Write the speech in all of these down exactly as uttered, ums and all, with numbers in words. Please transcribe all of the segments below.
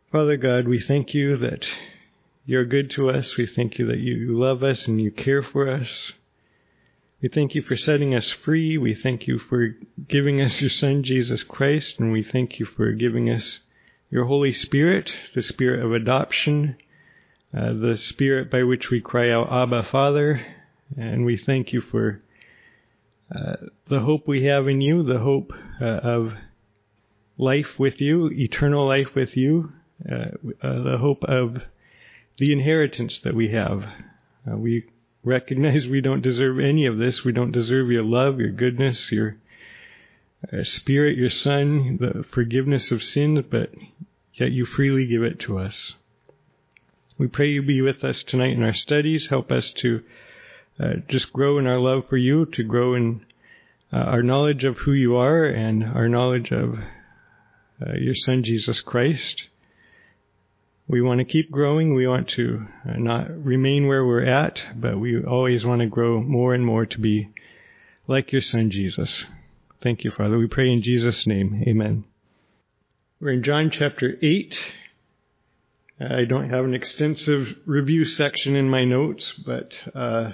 Father God, we thank you that you're good to us. We thank you that you love us and you care for us. We thank you for setting us free. We thank you for giving us your Son, Jesus Christ, and we thank you for giving us your Holy Spirit, the Spirit of adoption, uh, the Spirit by which we cry out, Abba, Father. And we thank you for uh, the hope we have in you, the hope uh, of life with you, eternal life with you, uh, uh, the hope of the inheritance that we have. Uh, we recognize we don't deserve any of this. We don't deserve your love, your goodness, your uh, Spirit, your Son, the forgiveness of sins, but yet you freely give it to us. We pray you be with us tonight in our studies. Help us to uh, just grow in our love for you, to grow in uh, our knowledge of who you are and our knowledge of uh, your Son, Jesus Christ. We want to keep growing. We want to uh, not remain where we're at, but we always want to grow more and more to be like your Son, Jesus. Thank you, Father. We pray in Jesus' name. Amen. We're in John chapter eight. I don't have an extensive review section in my notes, but uh,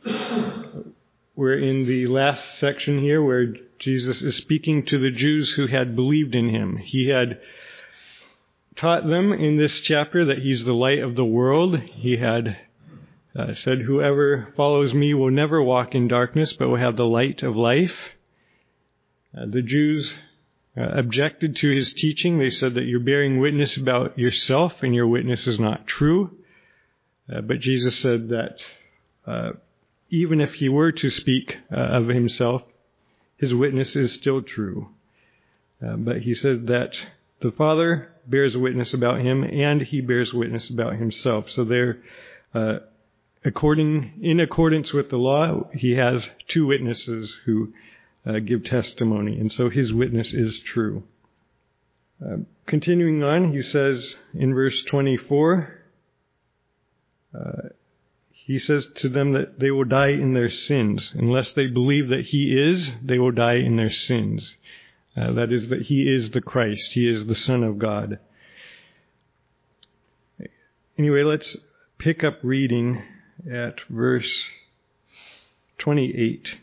we're in the last section here where Jesus is speaking to the Jews who had believed in him. He had taught them in this chapter that he's the light of the world. He had uh, said, whoever follows me will never walk in darkness, but will have the light of life. Uh, the Jews uh, objected to his teaching. They said that you're bearing witness about yourself and your witness is not true. Uh, but Jesus said that uh, even if he were to speak uh, of himself, his witness is still true. Uh, but he said that the Father bears witness about him, and he bears witness about himself. So they're, uh, according, in accordance with the law, he has two witnesses who uh, give testimony, and so his witness is true. Uh, continuing on, he says in verse twenty-four, uh, he says to them that they will die in their sins. Unless they believe that he is, they will die in their sins. Uh, that is, that he is the Christ. He is the Son of God. Anyway, let's pick up reading at verse twenty-eight.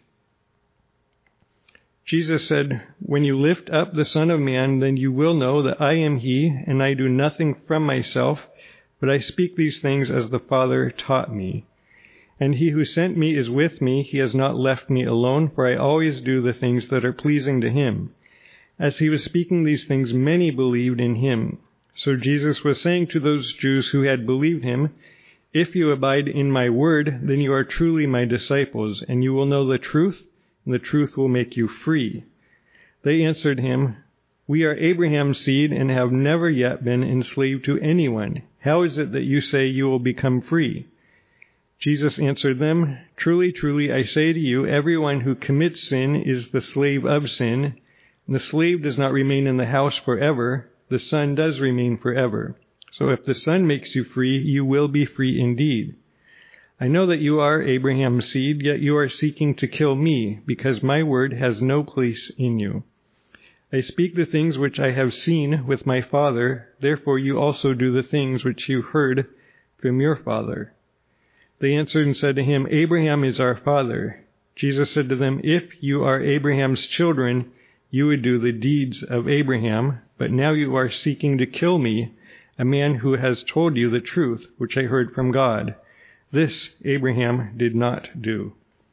Jesus said, "When you lift up the Son of Man, then you will know that I am he, and I do nothing from myself, but I speak these things as the Father taught me. And he who sent me is with me. He has not left me alone, for I always do the things that are pleasing to him." As he was speaking these things, many believed in him. So Jesus was saying to those Jews who had believed him, "If you abide in my word, then you are truly my disciples, and you will know the truth, and the truth will make you free." They answered him, "We are Abraham's seed and have never yet been enslaved to anyone. How is it that you say you will become free?" Jesus answered them, "Truly, truly, I say to you, everyone who commits sin is the slave of sin. And the slave does not remain in the house forever. The Son does remain forever. So if the Son makes you free, you will be free indeed. I know that you are Abraham's seed, yet you are seeking to kill me, because my word has no place in you. I speak the things which I have seen with my Father, therefore you also do the things which you heard from your father." They answered and said to him, "Abraham is our father." Jesus said to them, "If you are Abraham's children, you would do the deeds of Abraham, but now you are seeking to kill me, a man who has told you the truth, which I heard from God. This Abraham did not do."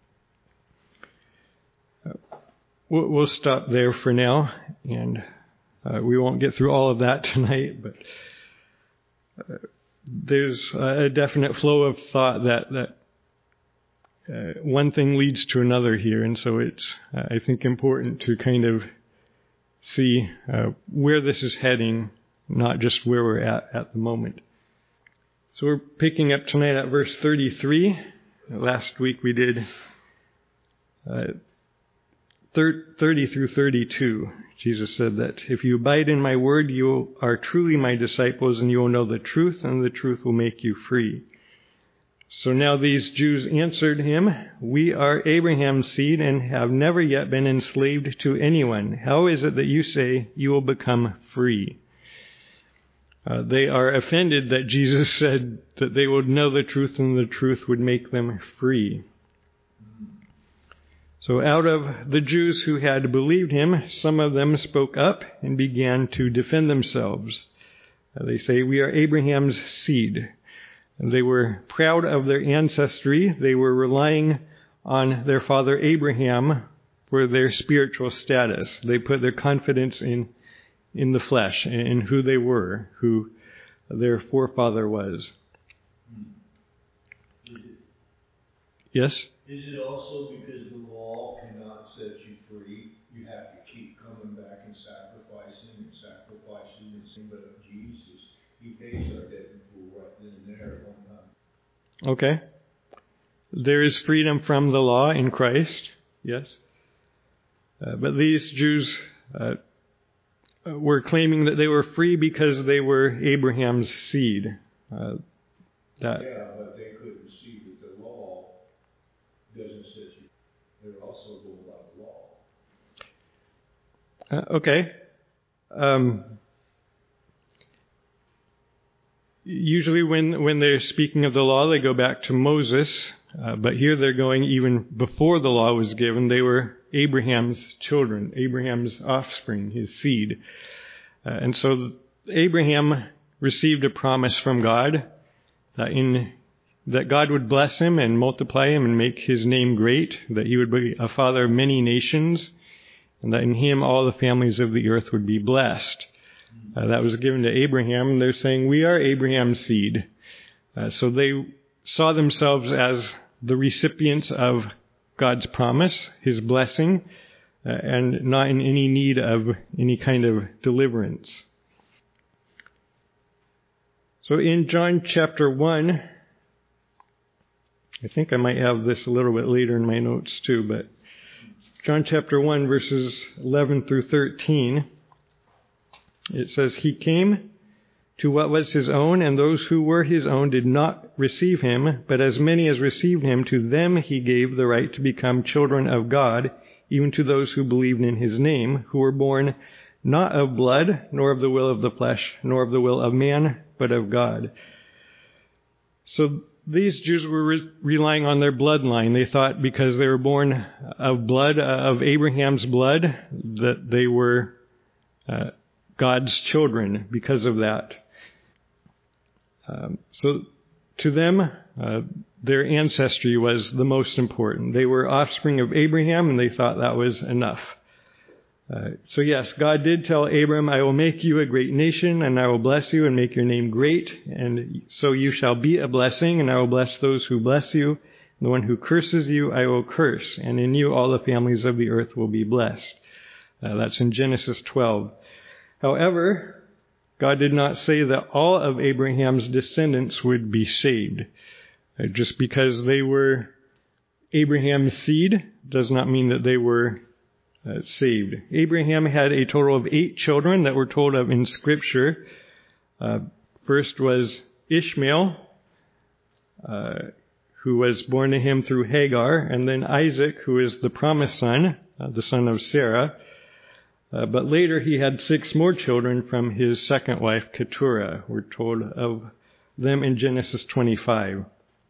We'll stop there for now, and uh, we won't get through all of that tonight, but uh, there's a definite flow of thought that, that Uh, one thing leads to another here, and so it's, uh, I think, important to kind of see uh, where this is heading, not just where we're at at the moment. So we're picking up tonight at verse thirty-three. Last week we did uh, thirty through thirty-two. Jesus said that if you abide in my word, you are truly my disciples, and you will know the truth, and the truth will make you free. So now these Jews answered him, "We are Abraham's seed and have never yet been enslaved to anyone. How is it that you say you will become free?" Uh, they are offended that Jesus said that they would know the truth and the truth would make them free. So out of the Jews who had believed him, some of them spoke up and began to defend themselves. Uh, they say, "We are Abraham's seed." And they were proud of their ancestry. They were relying on their father Abraham for their spiritual status. They put their confidence in in the flesh, in who they were, who their forefather was. Yes? Is it also because the law cannot set you free? You have to keep coming back and sacrificing and sacrificing and saying, but Jesus, he pays our debt in full right then and there at one time. Okay. There is freedom from the law in Christ. Yes. Uh, but these Jews uh, were claiming that they were free because they were Abraham's seed. Uh, that yeah, but they couldn't see that the law doesn't set you. They're also going by the law. Uh, okay. Um, usually when, when they're speaking of the law, they go back to Moses. Uh, but here they're going even before the law was given. They were Abraham's children, Abraham's offspring, his seed. Uh, and so Abraham received a promise from God that in that God would bless him and multiply him and make his name great, that he would be a father of many nations, and that in him all the families of the earth would be blessed. Uh, that was given to Abraham, and they're saying, we are Abraham's seed. Uh, so they saw themselves as the recipients of God's promise, his blessing, uh, and not in any need of any kind of deliverance. So in John chapter one, I think I might have this a little bit later in my notes too, but John chapter one, verses eleven through thirteen, it says, he came to what was his own, and those who were his own did not receive him, but as many as received him, to them he gave the right to become children of God, even to those who believed in his name, who were born not of blood, nor of the will of the flesh, nor of the will of man, but of God. So these Jews were re- relying on their bloodline. They thought because they were born of blood, uh, of Abraham's blood, that they were uh, God's children because of that. Um, so to them, uh, their ancestry was the most important. They were offspring of Abraham, and they thought that was enough. Uh, so yes, God did tell Abram, I will make you a great nation, and I will bless you and make your name great, and so you shall be a blessing, and I will bless those who bless you. And the one who curses you, I will curse, and in you all the families of the earth will be blessed. Uh, that's in Genesis twelve. However, God did not say that all of Abraham's descendants would be saved. Uh, just because they were Abraham's seed does not mean that they were uh, saved. Abraham had a total of eight children that were told of in Scripture. Uh, first was Ishmael, uh, who was born to him through Hagar, and then Isaac, who is the promised son, uh, the son of Sarah. Uh, but later he had six more children from his second wife, Keturah. We're told of them in Genesis twenty-five.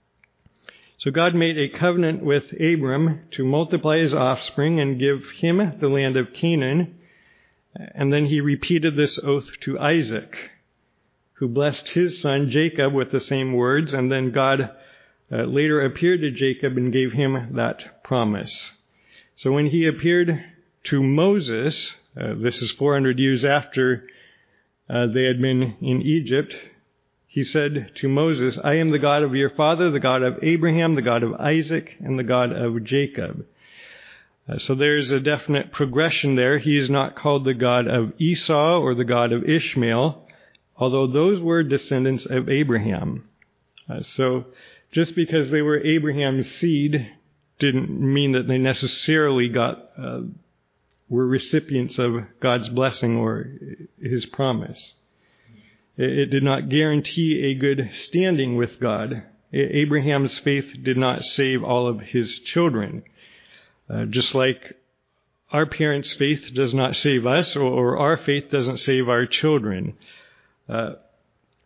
So God made a covenant with Abram to multiply his offspring and give him the land of Canaan. And then he repeated this oath to Isaac, who blessed his son Jacob with the same words. And then God uh, later appeared to Jacob and gave him that promise. So when he appeared to Moses, Uh, this is four hundred years after uh, they had been in Egypt, he said to Moses, I am the God of your father, the God of Abraham, the God of Isaac, and the God of Jacob. Uh, so there's a definite progression there. He is not called the God of Esau or the God of Ishmael, although those were descendants of Abraham. Uh, so just because they were Abraham's seed didn't mean that they necessarily got uh, were recipients of God's blessing or his promise. It did not guarantee a good standing with God. Abraham's faith did not save all of his children. Uh, just like our parents' faith does not save us, or, or our faith doesn't save our children. Uh,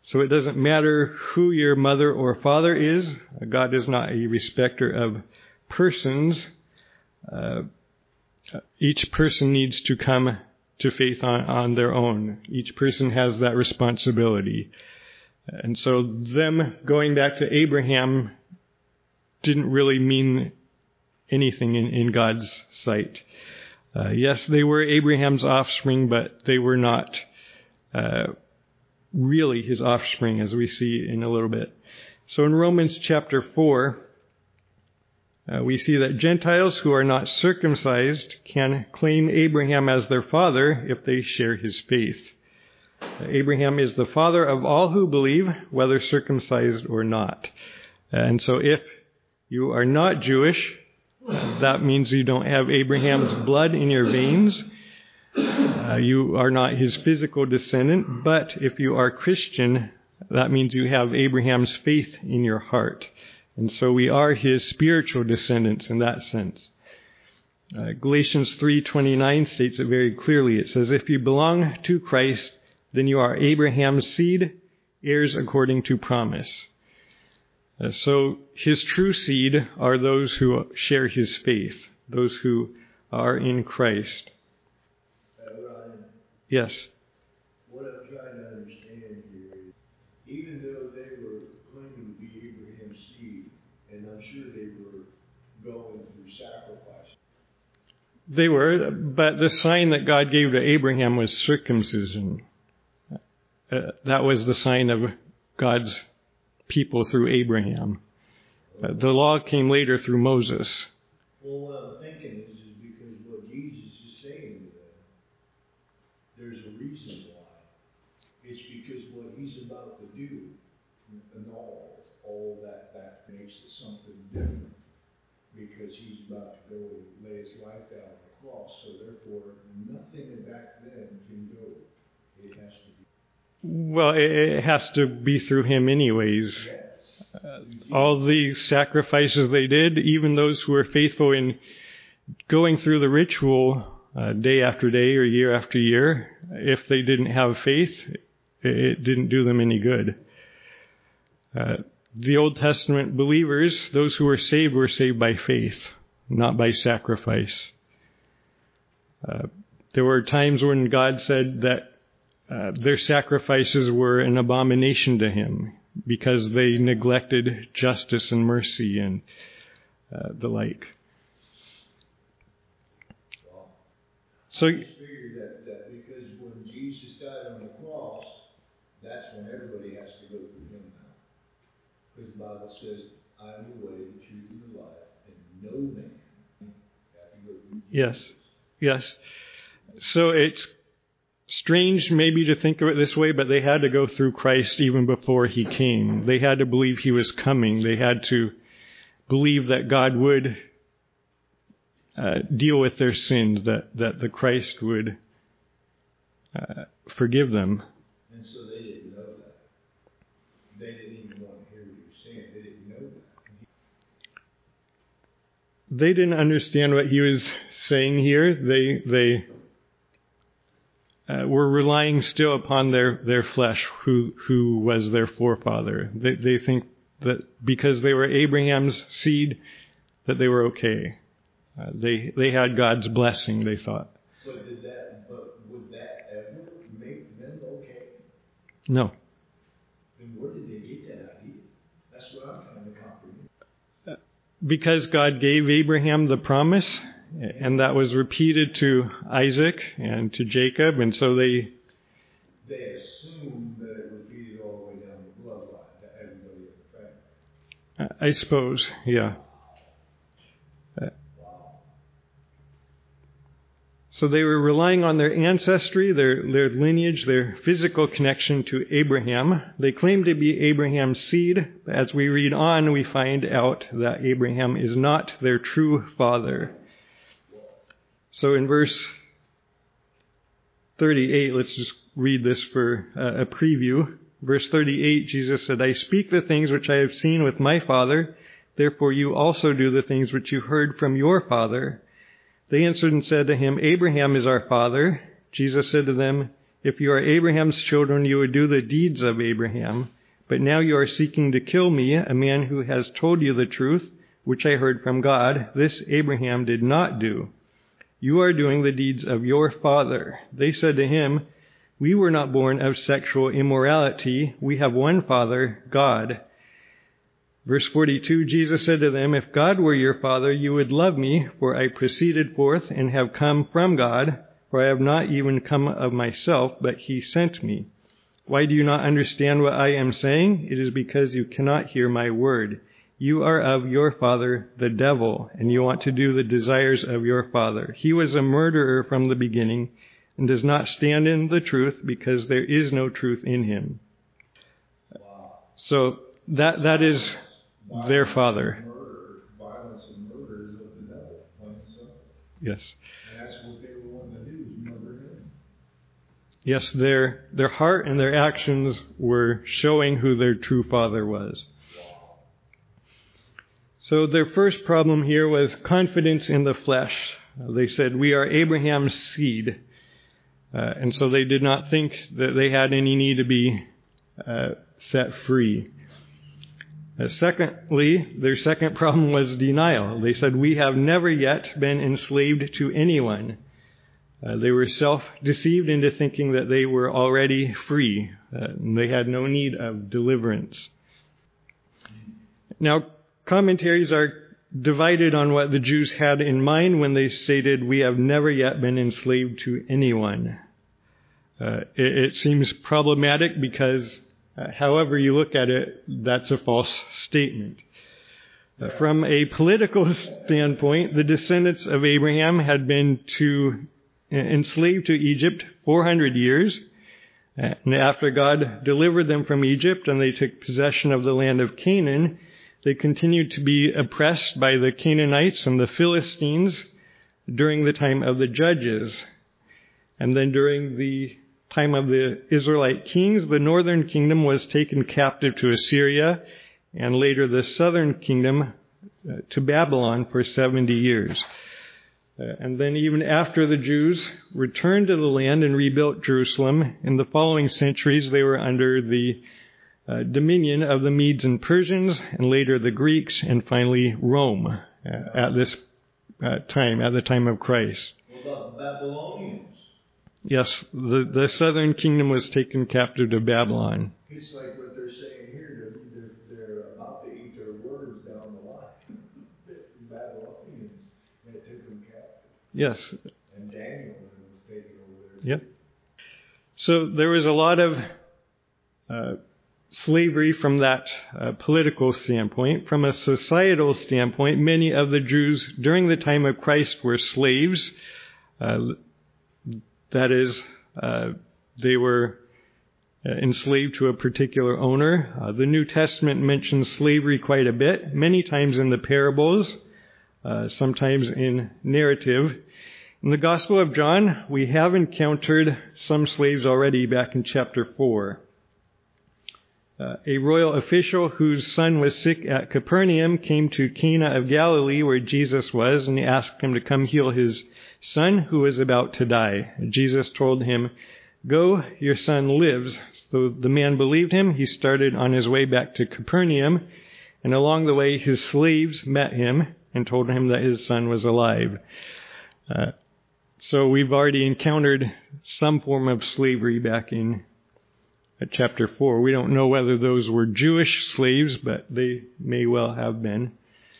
So it doesn't matter who your mother or father is. God is not a respecter of persons. Uh, each person needs to come to faith on, on their own. Each person has that responsibility. And so them going back to Abraham didn't really mean anything in, in God's sight. Uh, yes, they were Abraham's offspring, but they were not uh, really his offspring, as we see in a little bit. So in Romans chapter four, uh, we see that Gentiles who are not circumcised can claim Abraham as their father if they share his faith. Uh, Abraham is the father of all who believe, whether circumcised or not. And so if you are not Jewish, uh, that means you don't have Abraham's blood in your veins. Uh, you are not his physical descendant, but if you are Christian, that means you have Abraham's faith in your heart. And so we are his spiritual descendants in that sense. Uh, Galatians three twenty-nine states it very clearly. It says, if you belong to Christ, then you are Abraham's seed, heirs according to promise. Uh, so his true seed are those who share his faith, those who are in Christ. Yes. What I'm trying to understand here is, even though they were claiming to be Abraham's seed, and I'm sure they were going through sacrifice. They were, but the sign that God gave to Abraham was circumcision. Uh, that was the sign of God's people through Abraham. Uh, the law came later through Moses. Well, what I'm thinking is, is because what Jesus is saying to them, there's a reason why. It's because what he's about to do, and all, all that, that makes it something different. Because he's about to go and lay his life down on the cross. So therefore, nothing back then can go. It has to be. Well, it has to be through him anyways. Yes. Uh, all the sacrifices they did, even those who were faithful in going through the ritual uh, day after day or year after year, if they didn't have faith, it didn't do them any good. Uh, the Old Testament believers, those who were saved, were saved by faith, not by sacrifice. Uh, there were times when God said that uh, their sacrifices were an abomination to him because they neglected justice and mercy and uh, the like. So, I just figured that, that because when Jesus died on the cross, that's when everybody has to go through him now. Because the Bible says, I am the way, the truth, and the life, and no man has to go through Jesus. yes, yes. So it's strange maybe to think of it this way, but they had to go through Christ even before he came. They had to believe he was coming. They had to believe that God would uh, deal with their sins, that, that the Christ would uh, forgive them. And so they didn't know that. They didn't even want to hear what he was saying. They didn't know that. They didn't understand what he was saying here. They they uh, were relying still upon their, their flesh, who who was their forefather. They they think that because they were Abraham's seed, that they were okay. Uh, they they had God's blessing, they thought. But did that? But would that ever make them okay? No. Then where did they get that idea? That's what I'm trying to comprehend. Because God gave Abraham the promise, and that was repeated to Isaac and to Jacob, and so they... They assumed that it repeated all the way down the bloodline to everybody in the family. I suppose, yeah. Uh, so they were relying on their ancestry, their, their lineage, their physical connection to Abraham. They claimed to be Abraham's seed. As we read on, we find out that Abraham is not their true father. So in verse thirty-eight, let's just read this for a preview. Verse thirty-eight, Jesus said, I speak the things which I have seen with my Father, therefore you also do the things which you heard from your father. They answered and said to him, Abraham is our father. Jesus said to them, If you are Abraham's children, you would do the deeds of Abraham. But now you are seeking to kill me, a man who has told you the truth, which I heard from God. This Abraham did not do. You are doing the deeds of your father." They said to him, "We were not born of sexual immorality. We have one Father, God." Verse forty-two, Jesus said to them, "If God were your Father, you would love me, for I proceeded forth and have come from God, for I have not even come of myself, but he sent me. Why do you not understand what I am saying? It is because you cannot hear my word. You are of your father, the devil, and you want to do the desires of your father. He was a murderer from the beginning and does not stand in the truth because there is no truth in him." Wow. So that that is Violence their and father. Murder, violence and murder is of the devil, plain and simple. Yes. And that's what they were wanting to do, is murder him. Yes, their their heart and their actions were showing who their true father was. So their first problem here was confidence in the flesh. Uh, they said, "We are Abraham's seed." Uh, and so they did not think that they had any need to be uh, set free. Uh, secondly, their second problem was denial. They said, "We have never yet been enslaved to anyone." Uh, they were self-deceived into thinking that they were already free. Uh, and they had no need of deliverance. Now, commentaries are divided on what the Jews had in mind when they stated, "We have never yet been enslaved to anyone." Uh, it, it seems problematic because, uh, however you look at it, that's a false statement. Uh, from a political standpoint, the descendants of Abraham had been to enslaved to Egypt four hundred years. And after God delivered them from Egypt and they took possession of the land of Canaan, they continued to be oppressed by the Canaanites and the Philistines during the time of the judges. And then during the time of the Israelite kings, the northern kingdom was taken captive to Assyria, and later the southern kingdom to Babylon for seventy years. Uh, and then even after the Jews returned to the land and rebuilt Jerusalem, in the following centuries they were under the uh, dominion of the Medes and Persians, and later the Greeks, and finally Rome uh, at this uh, time, at the time of Christ. What about the Babylonians? Yes, the, the southern kingdom was taken captive to Babylon. It's like what they're saying here. They're, they're, they're about to eat their words down the line. The Babylonians, they took them captive. Yes. And Daniel was taken over there. Yep. So there was a lot of uh, slavery from that uh, political standpoint. From a societal standpoint, many of the Jews during the time of Christ were slaves. Uh, that is, uh, they were uh, enslaved to a particular owner. Uh, the New Testament mentions slavery quite a bit, many times in the parables, uh, sometimes in narrative. In the Gospel of John, we have encountered some slaves already back in chapter four. Uh, a royal official whose son was sick at Capernaum came to Cana of Galilee where Jesus was, and he asked him to come heal his son who was about to die. Jesus told him, "Go, your son lives." So the man believed him. He started on his way back to Capernaum, and along the way his slaves met him and told him that his son was alive. Uh, so we've already encountered some form of slavery back in at chapter four. We don't know whether those were Jewish slaves, but they may well have been.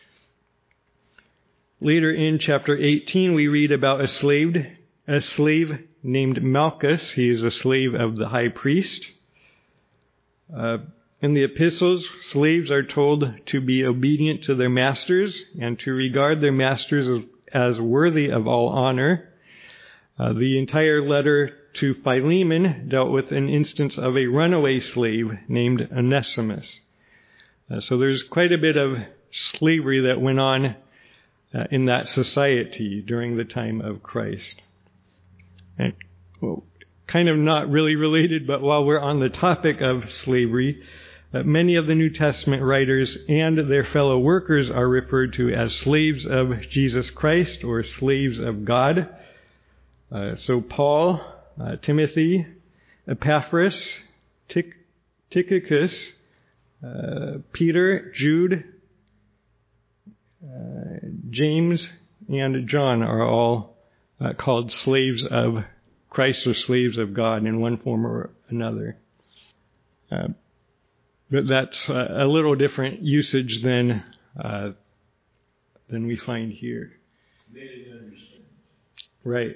Later in chapter eighteen, we read about a slave, a slave named Malchus. He is a slave of the high priest. Uh, in the epistles, slaves are told to be obedient to their masters and to regard their masters as, as worthy of all honor. Uh, the entire letter to Philemon dealt with an instance of a runaway slave named Onesimus. Uh, so there's quite a bit of slavery that went on uh, in that society during the time of Christ. And, well, kind of not really related, but while we're on the topic of slavery, uh, many of the New Testament writers and their fellow workers are referred to as slaves of Jesus Christ or slaves of God. Uh, so Paul, Uh, Timothy, Epaphras, Tic- Tychicus, uh, Peter, Jude, uh, James, and John are all uh, called slaves of Christ or slaves of God in one form or another. Uh, but that's a, a little different usage than uh, than we find here. They didn't understand. Right.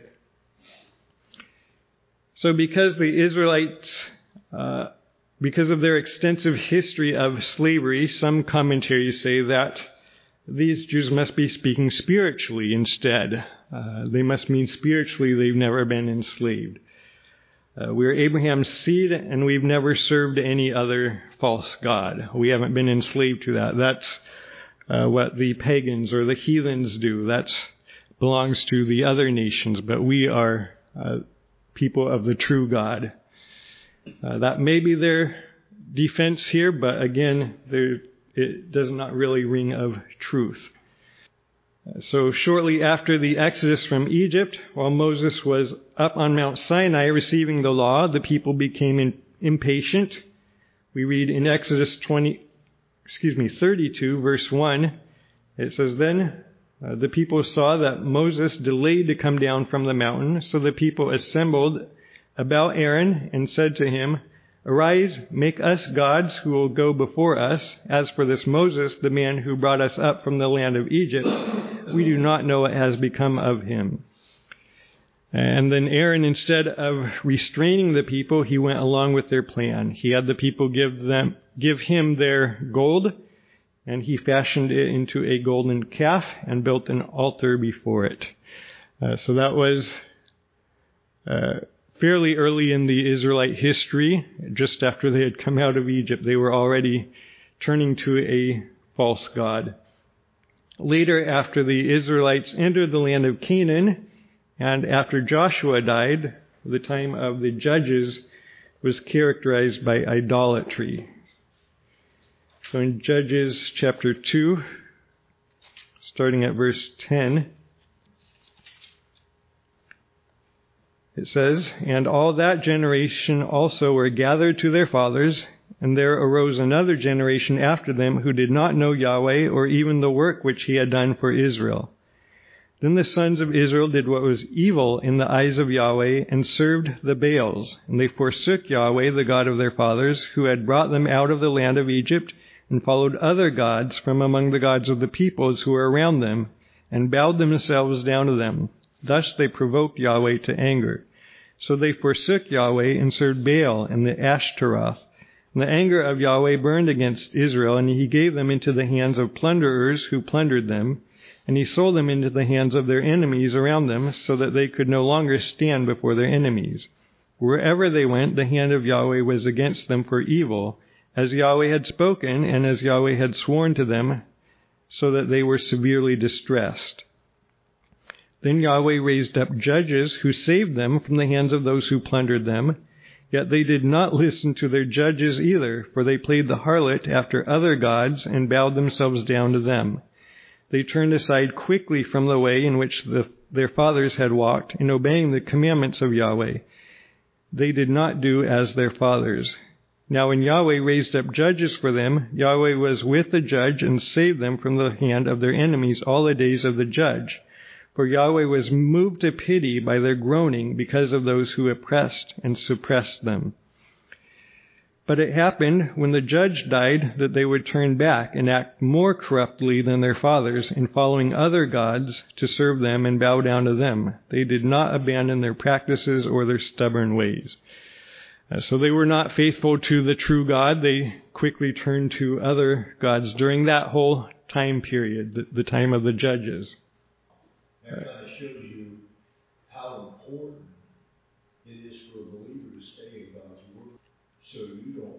So because the Israelites, uh, because of their extensive history of slavery, some commentaries say that these Jews must be speaking spiritually instead. Uh, they must mean spiritually they've never been enslaved. Uh, we're Abraham's seed, and we've never served any other false god. We haven't been enslaved to that. That's uh, what the pagans or the heathens do. That belongs to the other nations, but we are uh, people of the true God. Uh, that may be their defense here, but again, there, it does not really ring of truth. So shortly after the exodus from Egypt, while Moses was up on Mount Sinai receiving the law, the people became in, impatient. We read in Exodus twenty, excuse me, thirty-two, verse one. It says, "Then uh, the people saw that Moses delayed to come down from the mountain, so the people assembled about Aaron and said to him, 'Arise, make us gods who will go before us. As for this Moses, the man who brought us up from the land of Egypt, we do not know what has become of him.' And then Aaron, instead of restraining the people, he went along with their plan. He had the people give them, give him their gold, and he fashioned it into a golden calf and built an altar before it." Uh, so that was uh, fairly early in the Israelite history. Just after they had come out of Egypt, they were already turning to a false god. Later, after the Israelites entered the land of Canaan, and after Joshua died, the time of the judges was characterized by idolatry. So in Judges chapter two, starting at verse ten, it says, "And all that generation also were gathered to their fathers, and there arose another generation after them who did not know Yahweh or even the work which he had done for Israel. Then the sons of Israel did what was evil in the eyes of Yahweh and served the Baals. And they forsook Yahweh, the God of their fathers, who had brought them out of the land of Egypt, and followed other gods from among the gods of the peoples who were around them, and bowed themselves down to them. Thus they provoked Yahweh to anger. So they forsook Yahweh and served Baal and the Ashtaroth. And the anger of Yahweh burned against Israel, and he gave them into the hands of plunderers who plundered them. And he sold them into the hands of their enemies around them, so that they could no longer stand before their enemies. Wherever they went, the hand of Yahweh was against them for evil, as Yahweh had spoken, and as Yahweh had sworn to them, so that they were severely distressed. Then Yahweh raised up judges who saved them from the hands of those who plundered them. Yet they did not listen to their judges either, for they played the harlot after other gods and bowed themselves down to them. They turned aside quickly from the way in which the, their fathers had walked, in obeying the commandments of Yahweh. They did not do as their fathers. Now when Yahweh raised up judges for them, Yahweh was with the judge and saved them from the hand of their enemies all the days of the judge. For Yahweh was moved to pity by their groaning because of those who oppressed and suppressed them. But it happened when the judge died that they would turn back and act more corruptly than their fathers in following other gods to serve them and bow down to them. They did not abandon their practices or their stubborn ways. Uh, so they were not faithful to the true God. They quickly turned to other gods during that whole time period, the, the time of the judges. That kind of shows you how important it is for a believer to stay in God's Word, so you don't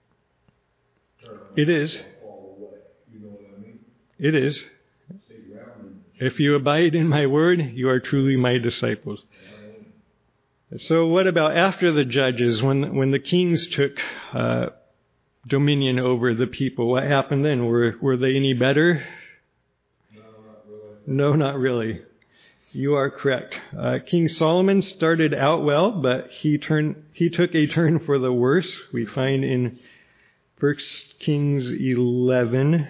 turn around it is. and fall away. You know what I mean? It is. Stay grounded. If you abide in my word, you are truly my disciples. So what about after the judges, when when the kings took uh, dominion over the people? What happened then? Were were they any better? No, not really. No, not really. You are correct. Uh, King Solomon started out well, but he turned he took a turn for the worse. We find in First Kings eleven,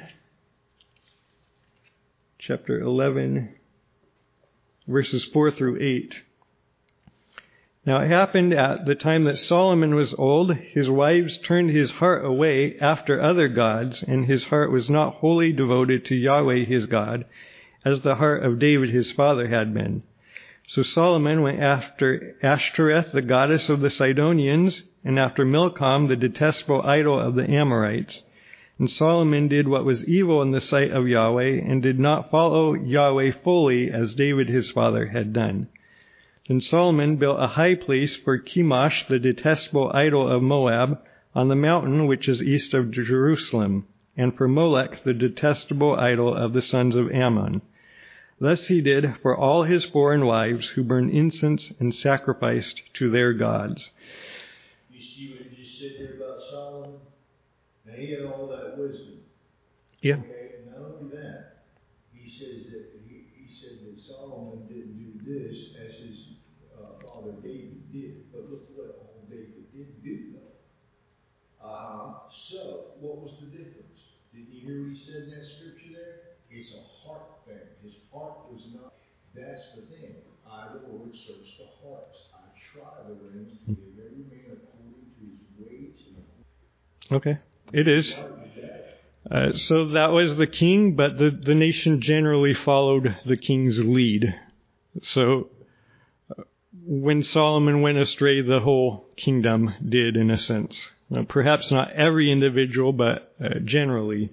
chapter eleven, verses four through eight. Now it happened at the time that Solomon was old, his wives turned his heart away after other gods, and his heart was not wholly devoted to Yahweh his God, as the heart of David his father had been. So Solomon went after Ashtoreth, the goddess of the Sidonians, and after Milcom, the detestable idol of the Amorites. And Solomon did what was evil in the sight of Yahweh, and did not follow Yahweh fully, as David his father had done. Then Solomon built a high place for Chemosh, the detestable idol of Moab, on the mountain which is east of Jerusalem, and for Molech, the detestable idol of the sons of Ammon. Thus he did for all his foreign wives who burned incense and sacrificed to their gods. You see what you just said there about Solomon? Now he had all that wisdom. Yeah. Okay, and not only that, he says that he, he said that Solomon didn't do this as his uh, father David did. But look what all David did do though. Uh-huh. So, what was the difference? Did you hear what he said in that scripture there? It's a heart thing. His heart was not. That's the thing. I, the Lord, search the hearts. I try the reins to give every man according to his ways. Okay, it is. Uh, so that was the king, but the, the nation generally followed the king's lead. So uh, when Solomon went astray, the whole kingdom did, in a sense. Now, perhaps not every individual, but uh, generally.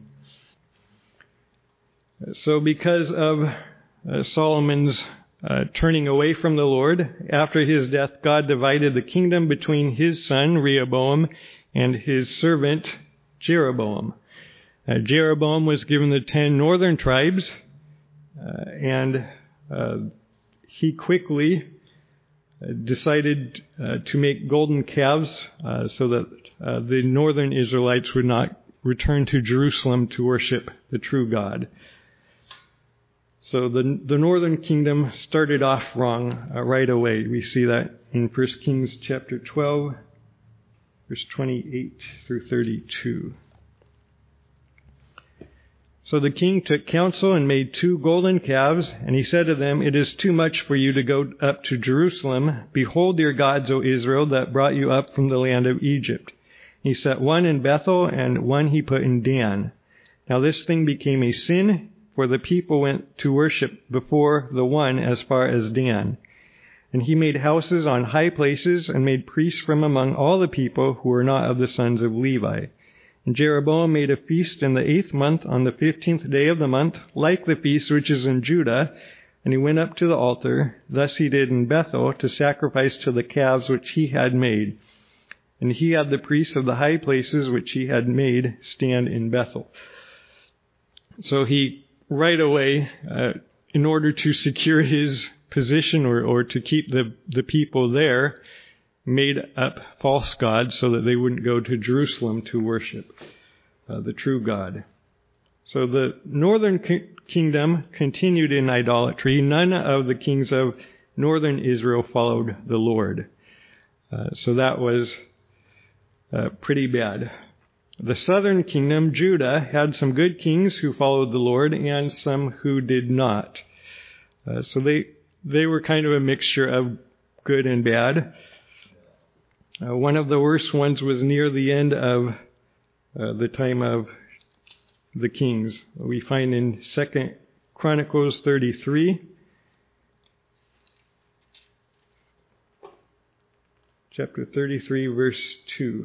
So because of uh, Solomon's uh, turning away from the Lord, after his death, God divided the kingdom between his son, Rehoboam, and his servant, Jeroboam. Uh, Jeroboam was given the ten northern tribes, uh, and uh, he quickly uh, decided uh, to make golden calves uh, so that uh, the northern Israelites would not return to Jerusalem to worship the true God. So the the northern kingdom started off wrong uh, right away. We see that in First Kings chapter twelve, verse twenty-eight through thirty-two. So the king took counsel and made two golden calves, and he said to them, "It is too much for you to go up to Jerusalem. Behold your gods, O Israel, that brought you up from the land of Egypt." He set one in Bethel, and one he put in Dan. Now this thing became a sin, for the people went to worship before the one as far as Dan. And he made houses on high places, and made priests from among all the people who were not of the sons of Levi. And Jeroboam made a feast in the eighth month on the fifteenth day of the month, like the feast which is in Judah. And he went up to the altar. Thus he did in Bethel, to sacrifice to the calves which he had made. And he had the priests of the high places which he had made stand in Bethel. So he, right away, uh, in order to secure his position or, or to keep the, the people there, made up false gods so that they wouldn't go to Jerusalem to worship uh, the true God. So the northern ki- kingdom continued in idolatry. None of the kings of northern Israel followed the Lord. Uh, so that was uh, pretty bad. The southern kingdom, Judah, had some good kings who followed the Lord and some who did not. Uh, so they they were kind of a mixture of good and bad. Uh, one of the worst ones was near the end of uh, the time of the kings. We find in Second Chronicles thirty-three, chapter thirty-three, verse two.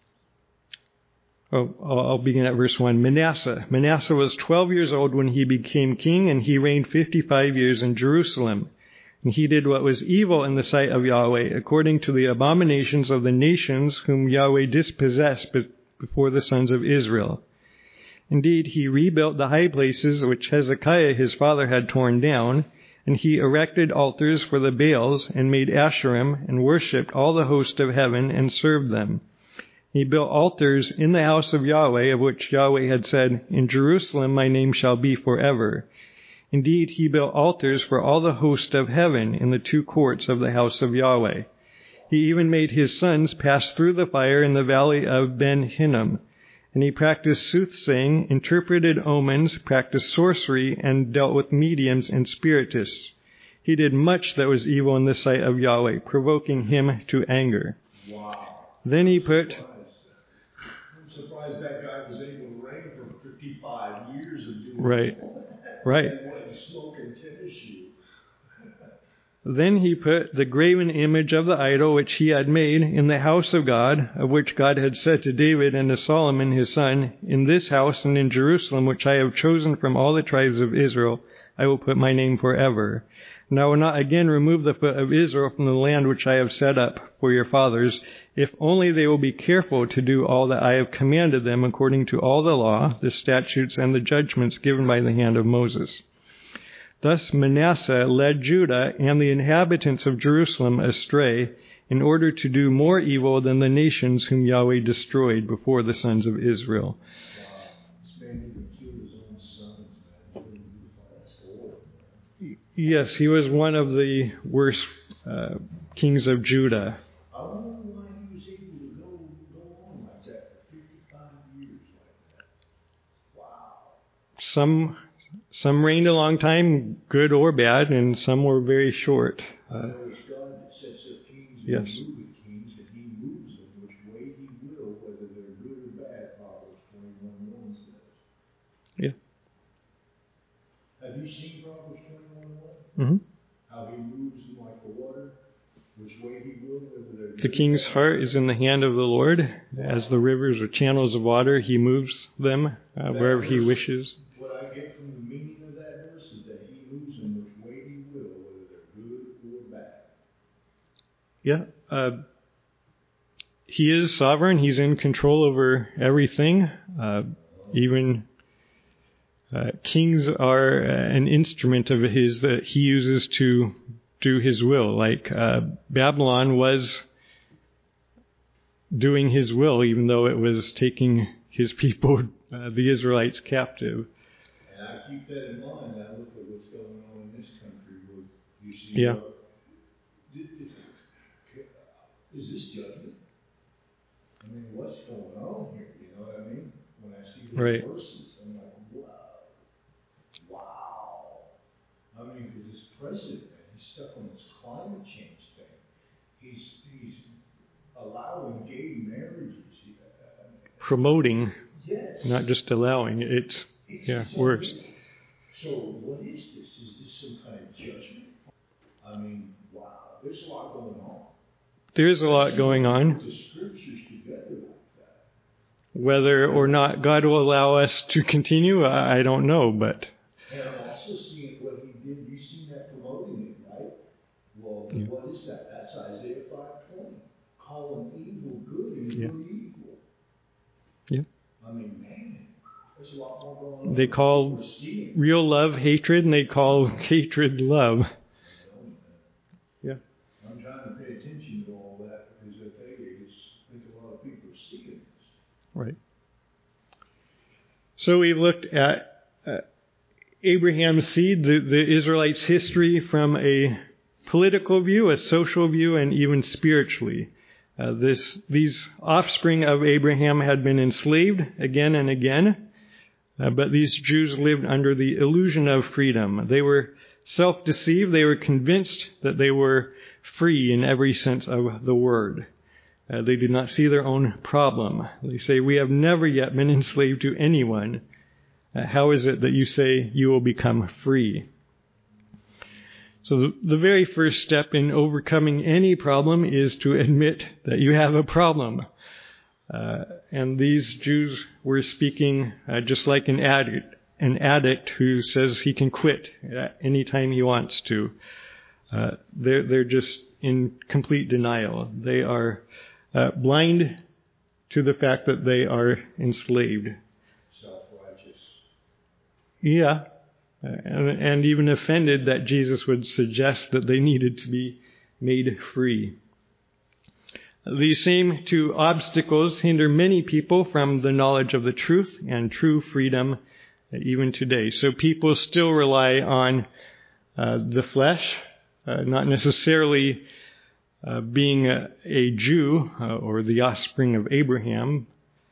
Oh, I'll begin at verse one. Manasseh. Manasseh was twelve years old when he became king, and he reigned fifty-five years in Jerusalem. And he did what was evil in the sight of Yahweh, according to the abominations of the nations whom Yahweh dispossessed before the sons of Israel. Indeed, he rebuilt the high places which Hezekiah his father had torn down, and he erected altars for the Baals, and made Asherim, and worshipped all the host of heaven, and served them. He built altars in the house of Yahweh, of which Yahweh had said, "In Jerusalem my name shall be forever." Indeed, he built altars for all the host of heaven in the two courts of the house of Yahweh. He even made his sons pass through the fire in the valley of Ben Hinnom. And he practiced soothsaying, interpreted omens, practiced sorcery, and dealt with mediums and spiritists. He did much that was evil in the sight of Yahweh, provoking him to anger. Wow. Then he put... I'm surprised that guy was able to reign for fifty-five years of doing Right. that. Right. And what, smoke and tennis shoe. Then he put the graven image of the idol which he had made in the house of God, of which God had said to David and to Solomon his son, "In this house and in Jerusalem, which I have chosen from all the tribes of Israel, I will put my name forever. And I will not again remove the foot of Israel from the land which I have set up for your fathers, if only they will be careful to do all that I have commanded them according to all the law, the statutes, and the judgments given by the hand of Moses." Thus Manasseh led Judah and the inhabitants of Jerusalem astray in order to do more evil than the nations whom Yahweh destroyed before the sons of Israel. Yes, he was one of the worst uh, kings of Judah. I wonder why he was able to go, go on like that for fifty-five years like that. Wow. Some... Some reigned a long time, good or bad, and some were very short. Uh, I know it's God that sets up kings and yes. moving kings, and he moves them which way he will, whether they're good or bad, Proverbs twenty-one one says. Yeah. Have you seen Proverbs twenty-one one? Mm-hmm. How he moves them like the water, which way he will, whether they're good The king's heart is in the hand of the Lord. As the rivers or channels of water, he moves them uh, wherever he wishes. What I get from the meaning of that verse is that he moves them which way he will, whether they're good or bad. Yeah. Uh, he is sovereign. He's in control over everything. Uh, even uh, kings are uh, an instrument of his that he uses to do his will. Like uh, Babylon was doing his will, even though it was taking his people, uh, the Israelites, captive. And I keep that in mind. I look at what's going on in this country where you see, Yeah. uh, is this judgment? I mean, what's going on here? You know what I mean? When I see these Right. verses, I'm like, wow. Wow. I mean, because this president, man, he's stuck on this climate change thing. He's, he's allowing gay marriages. I mean, Promoting, yes. not just allowing. It's, It's yeah, just worse. unreal. So what is this? Is this some kind of judgment? I mean, wow, there's a lot going on. There's a lot going on. Put the scriptures together like that. Whether or not God will allow us to continue, I I don't know, but And I'm also seeing what he did. You've seen that promoting it, right? Well, Yeah. what is that? That's Isaiah five twenty. Calling evil good and Yeah. good evil. Yeah. I mean, man, there's a lot more going on. They call We're seeing. real love hatred, and they call hatred love. Yeah. I'm trying to pay attention to all that because I tell you, it's, I think a lot of people are seeing this. Right. So we looked at uh, Abraham's seed, the, the Israelites' history from a political view, a social view, and even spiritually. Uh, this, these offspring of Abraham had been enslaved again and again, uh, but these Jews lived under the illusion of freedom. They were self-deceived. They were convinced that they were free in every sense of the word. Uh, they did not see their own problem. They say, "We have never yet been enslaved to anyone. Uh, how is it that you say you will become free?" So the, the very first step in overcoming any problem is to admit that you have a problem. Uh, and these Jews were speaking uh, just like an addict, an addict who says he can quit at any time he wants to. Uh, they're, they're just in complete denial. They are uh, blind to the fact that they are enslaved. Self-righteous. Yeah. Uh, and, and even offended that Jesus would suggest that they needed to be made free. These same two obstacles hinder many people from the knowledge of the truth and true freedom even today. So people still rely on uh, the flesh, uh, not necessarily uh, being a, a Jew uh, or the offspring of Abraham.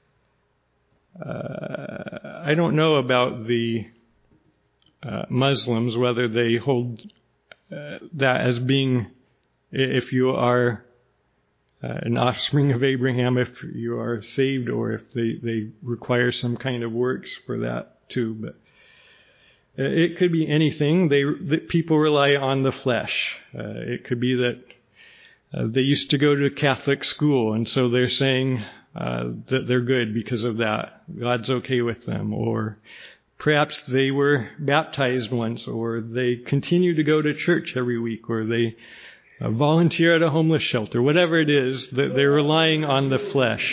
Uh, I don't know about the uh, Muslims, whether they hold uh, that as being, if you are uh, an offspring of Abraham, if you are saved, or if they, they require some kind of works for that too. But it could be anything. They that people rely on the flesh. Uh, it could be that uh, they used to go to Catholic school, and so they're saying uh, that they're good because of that. God's okay with them. Or perhaps they were baptized once, or they continue to go to church every week, or they uh, volunteer at a homeless shelter. Whatever it is, that they're relying on the flesh.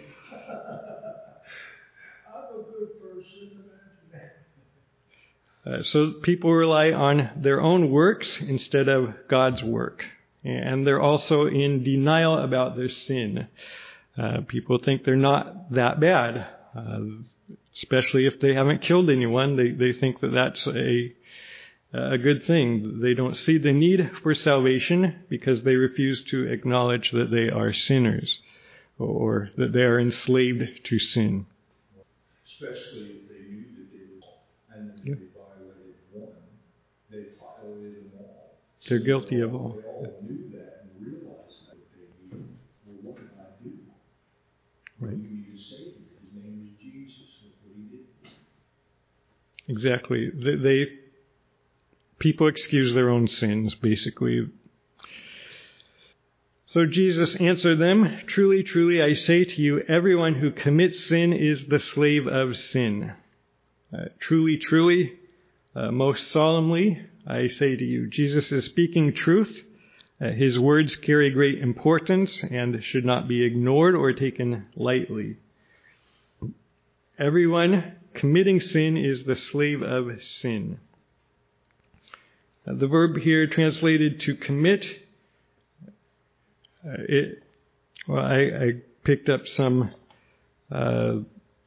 Uh, so people rely on their own works instead of God's work. And they're also in denial about their sin. Uh, people think they're not that bad, uh, especially if they haven't killed anyone. They, they think that that's a, a good thing. They don't see the need for salvation because they refuse to acknowledge that they are sinners or that they are enslaved to sin. Especially if they knew that they were, and then Yeah. they violated one, they violated them all. They're So guilty they of all, all. They all knew that and realized that they knew. Well, what can I do? Right. You need a Savior. His name is Jesus. That's what he did. Exactly. They, they people excuse their own sins, basically. So Jesus answered them, "Truly, truly, I say to you, everyone who commits sin is the slave of sin. Uh, truly, truly, uh, most solemnly, I say to you." Jesus is speaking truth. Uh, his words carry great importance and should not be ignored or taken lightly. Everyone committing sin is the slave of sin. Uh, the verb here translated to commit, uh, it, well, I, I picked up some uh,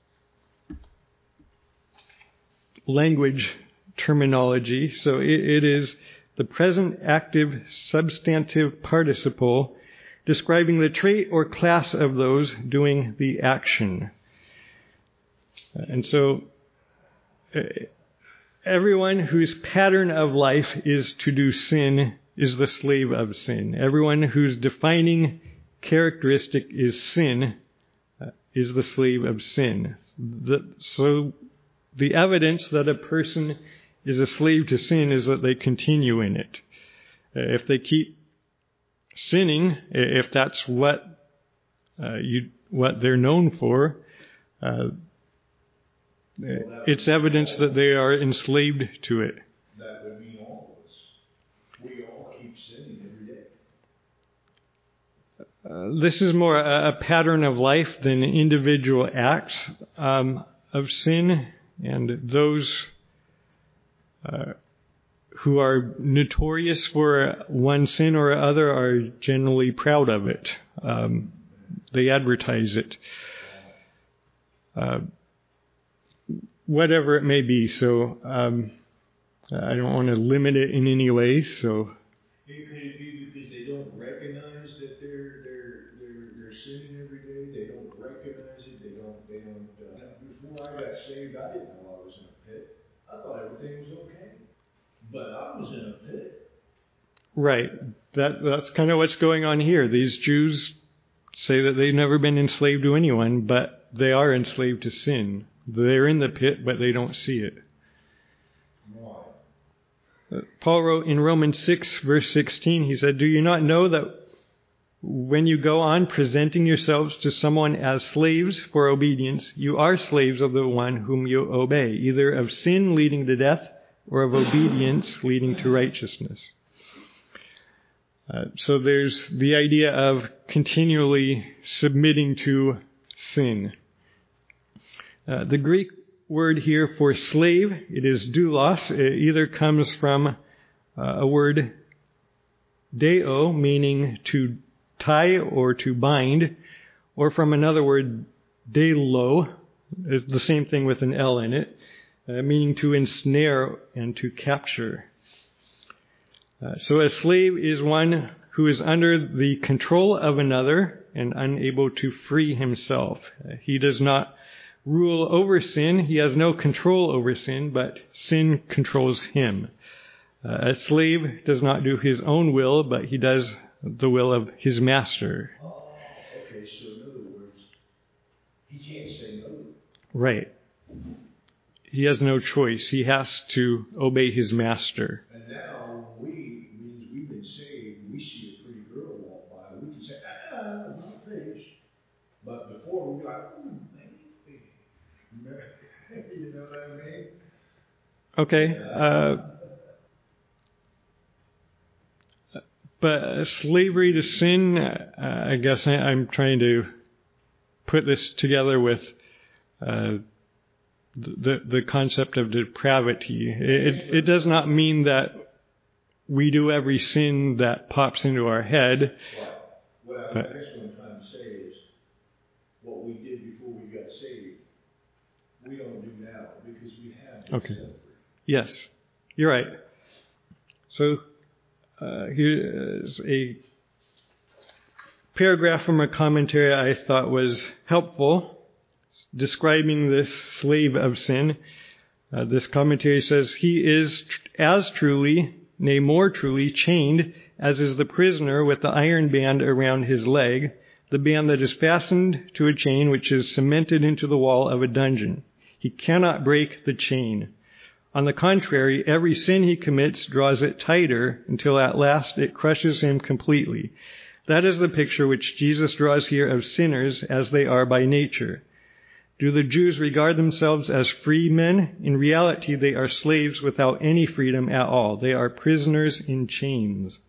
language terminology. So it, it is the present active substantive participle describing the trait or class of those doing the action. And so uh, everyone whose pattern of life is to do sin is the slave of sin. Everyone whose defining characteristic is sin uh, is the slave of sin. The, so the evidence that a person is a slave to sin is that they continue in it. Uh, if they keep sinning, if that's what uh, you what they're known for, uh, Well, it's evidence that they are enslaved to it. That would mean all of us. We all keep sinning every day. Uh, this is more a, a pattern of life than individual acts um, of sin, and those uh, who are notorious for one sin or other are generally proud of it. Um, they advertise it. Uh, whatever it may be. So um, I don't want to limit it in any way. So It could be because they don't recognize that they're they're they're they're sinning every day. They don't recognize it. They don't they don't. Uh, before I got saved, I didn't know I was in a pit. I thought everything was okay, but I was in a pit. right, that that's kind of what's going on here. These Jews say that they've never been enslaved to anyone, but they are enslaved to sin. They're in the pit, but they don't see it. Why? Uh, Paul wrote in Romans six, verse sixteen, he said, "Do you not know that when you go on presenting yourselves to someone as slaves for obedience, you are slaves of the one whom you obey, either of sin leading to death or of obedience leading to righteousness." Uh, so there's the idea of continually submitting to sin. Uh, the Greek word here for slave, it is doulos. It either comes from uh, a word deo, meaning to tie or to bind, or from another word delo, the same thing with an L in it, uh, meaning to ensnare and to capture. Uh, so a slave is one who is under the control of another and unable to free himself. Uh, he does not rule over sin. He has no control over sin, but sin controls him. Uh, a slave does not do his own will, but he does the will of his master. Oh, okay, so in other words, he can't say no. Right. He has no choice. He has to obey his master. And now we, means we've been saved, we see a pretty girl walk by, we can say, ah, not fish. But before we'd be like, oh, maybe. You know what I mean? Okay. Uh, but slavery to sin, uh, I guess I, I'm trying to put this together with uh, the the concept of depravity. It, it does not mean that we do every sin that pops into our head. Right. Well, But, I guess what I'm trying to say is what we did before we got saved, we don't do now because we have been okay. set free. Yes, you're right. So uh, here's a paragraph from a commentary I thought was helpful, describing this slave of sin. Uh, this commentary says, he is tr- as truly, nay more truly, chained as is the prisoner with the iron band around his leg, the band that is fastened to a chain which is cemented into the wall of a dungeon. He cannot break the chain. On the contrary, every sin he commits draws it tighter until at last it crushes him completely. That is the picture which Jesus draws here of sinners as they are by nature. Do the Jews regard themselves as free men? In reality, they are slaves without any freedom at all. They are prisoners in chains.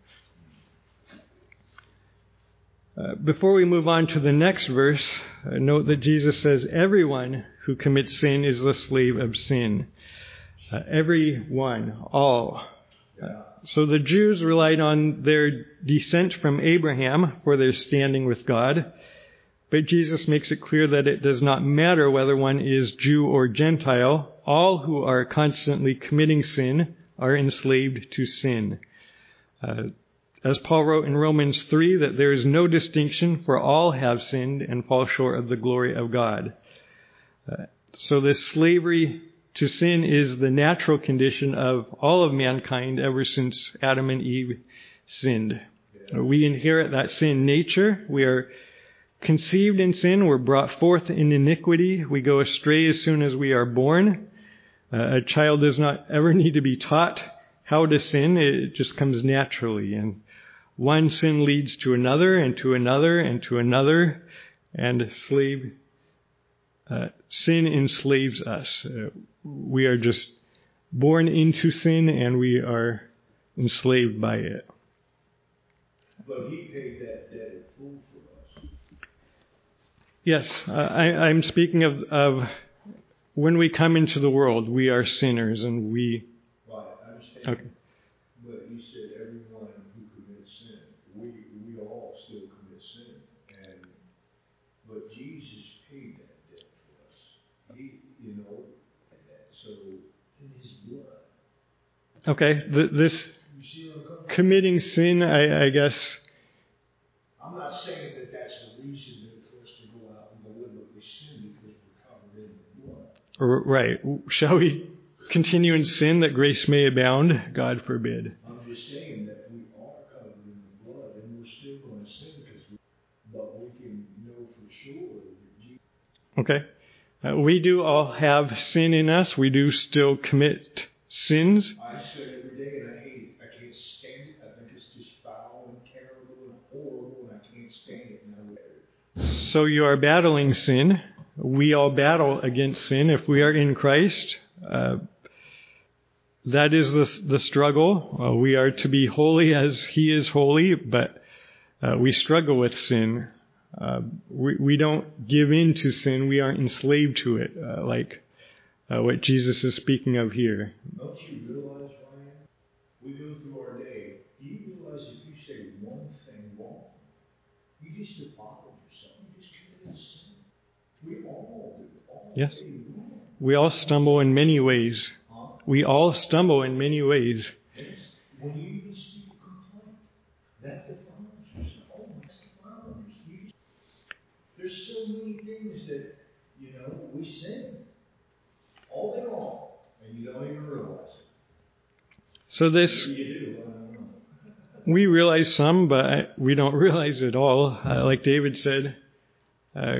Uh, before we move on to the next verse, uh, note that Jesus says everyone who commits sin is the slave of sin. Uh, everyone, all. Uh, so the Jews relied on their descent from Abraham for their standing with God. But Jesus makes it clear that it does not matter whether one is Jew or Gentile. All who are constantly committing sin are enslaved to sin. Uh, as Paul wrote in Romans three, that there is no distinction, for all have sinned and fall short of the glory of God. Uh, so this slavery to sin is the natural condition of all of mankind ever since Adam and Eve sinned. Uh, we inherit that sin nature. We are conceived in sin, we're brought forth in iniquity. We go astray as soon as we are born. Uh, a child does not ever need to be taught how to sin. It just comes naturally. And one sin leads to another and to another and to another. And slave, uh, sin enslaves us. Uh, we are just born into sin and we are enslaved by it. But he paid that debt in full for us. Yes, uh, I, I'm speaking of, of when we come into the world, we are sinners and we... Right, I understand. Okay. But you said everyone who commits sin. We we all still commit sin. And but Jesus paid that debt for us. He, you know, so in his blood. Okay, th- this You see what I'm coming? committing sin, I, I guess... I'm not saying that that's the reason for us to go out and deliberately sin because we're covered in the blood. r- Right. Shall we continue in sin that grace may abound? God forbid. I'm just saying that we are covered in the blood and we're still going to sin because we, but we can know for sure that Jesus. Okay. Uh, we do all have sin in us. We do still commit sins. I sin every day and I hate it. I can't stand it. I think it's just foul and terrible and horrible and I can't stand it. And I would. So you are battling sin. We all battle against sin. If we are in Christ, uh, that is the, the struggle. Uh, we are to be holy as He is holy, but uh, we struggle with sin. Uh, we, we don't give in to sin. We aren't enslaved to it, uh, like uh, what Jesus is speaking of here. Don't you realize, Ryan? We go through our day. Do you realize if you say one thing wrong, you just defiled yourself. You just committed a sin. We all do. All Yes. day long. We all stumble in many ways. We all stumble in many ways. When you even speak a complaint, that defiles you. Oh, that's defiling you. There's so many things that, you know, we sin all day long, and you don't even realize it. So this, Maybe you do, I don't know. we realize some, but we don't realize it all. Uh, like David said, uh,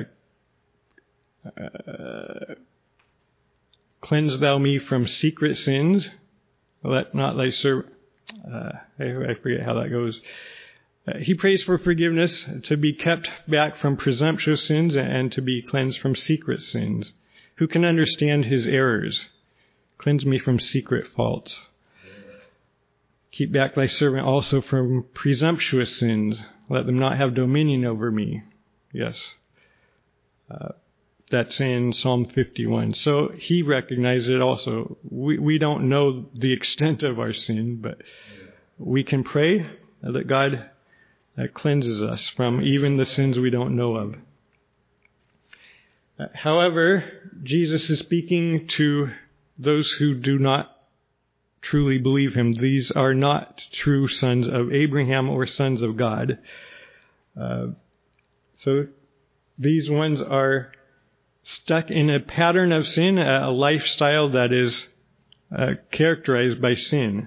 uh, cleanse thou me from secret sins. Let not thy servant... Uh, I, I forget how that goes. Uh, he prays for forgiveness, to be kept back from presumptuous sins and to be cleansed from secret sins. Who can understand his errors? Cleanse me from secret faults. Keep back thy servant also from presumptuous sins. Let them not have dominion over me. Yes. Uh, that's in Psalm fifty-one. So he recognized it also. We, we don't know the extent of our sin, but we can pray that God uh, cleanses us from even the sins we don't know of. Uh, however, Jesus is speaking to those who do not truly believe him. These are not true sons of Abraham or sons of God. Uh, so these ones are stuck in a pattern of sin, a lifestyle that is uh, characterized by sin.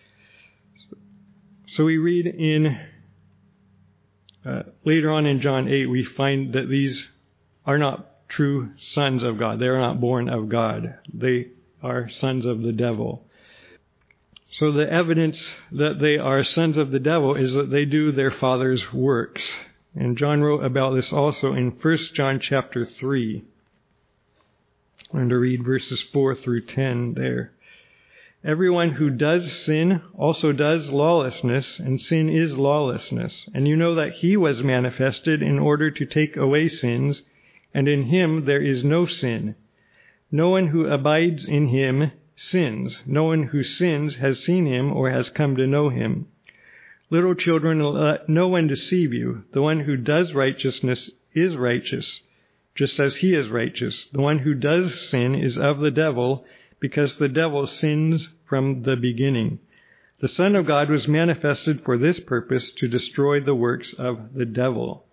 So we read in, uh, later on in John eight, we find that these are not true sons of God. They are not born of God. They are sons of the devil. So the evidence that they are sons of the devil is that they do their father's works. And John wrote about this also in First John chapter three. I'm going to read verses four through ten there. Everyone who does sin also does lawlessness, and sin is lawlessness. And you know that he was manifested in order to take away sins, and in him there is no sin. No one who abides in him sins. No one who sins has seen him or has come to know him. Little children, let no one deceive you. The one who does righteousness is righteous, just as he is righteous. The one who does sin is of the devil, because the devil sins from the beginning. The Son of God was manifested for this purpose, to destroy the works of the devil.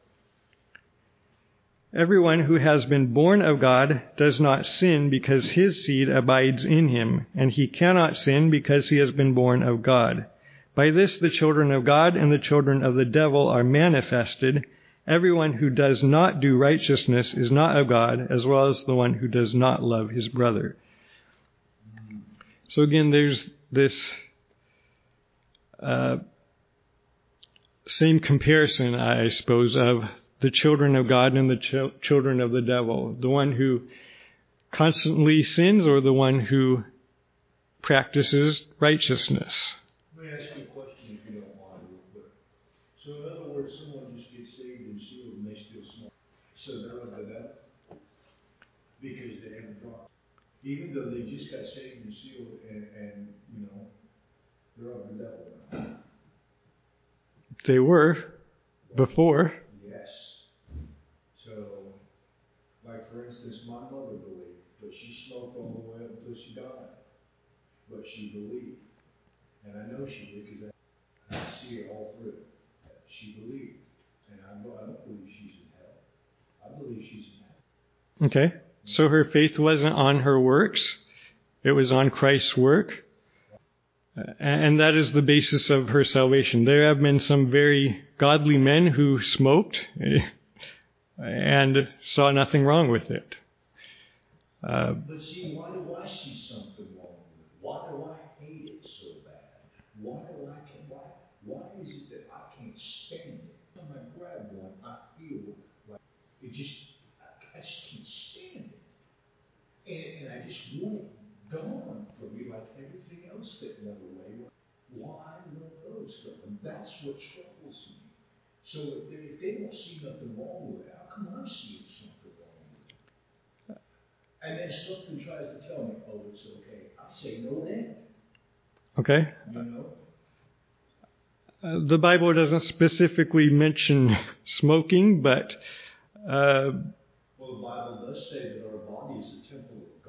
Everyone who has been born of God does not sin because his seed abides in him, and he cannot sin because he has been born of God. By this the children of God and the children of the devil are manifested. Everyone who does not do righteousness is not of God, as well as the one who does not love his brother. So again, there's this uh, same comparison, I suppose, of the children of God and the ch- children of the devil. The one who constantly sins or the one who practices righteousness. Let me ask you a question if you don't mind real quick. So in other words, someone just gets saved and sealed and they still smoke. So they're of the devil? Because they haven't dropped. Even though they just got saved and sealed and, and you know, they're of the devil now. They were before. Yes. So, like for instance, my mother believed, but she smoked all the way up until she died. But she believed. And I know she did because I, I see it all through. She believed. And I, I don't believe she's in hell. I believe she's in heaven. Okay. So her faith wasn't on her works. It was on Christ's work. And that is the basis of her salvation. There have been some very godly men who smoked and saw nothing wrong with it. Uh, but see, why do I see something wrong with it? Why do I hate it so bad? Why do I can why why is it that I can't stand it? When I grab one, I feel like it just I, I just can't stand it. And, and I just want it gone from me like everything else that went away. Why won't those go? And that's what troubles me. So if they, if they don't see nothing wrong with it, how come I'm seeing something wrong with it? And then something tries to tell me, oh, it's okay. I say no then. okay. You know? Uh, the Bible doesn't specifically mention smoking, but... Uh, well, the Bible does say that our body is a temple of God.